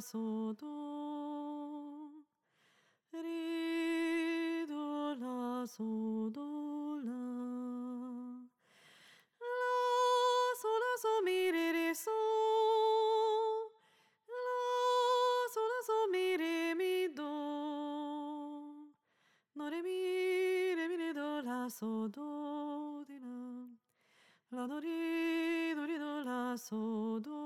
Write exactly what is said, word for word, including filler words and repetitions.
so do, ri do la so do la, la so la so mi re re so, la so la so mi re mi do, do re mi re mi re do la so do di la, la do ri do ri do la so do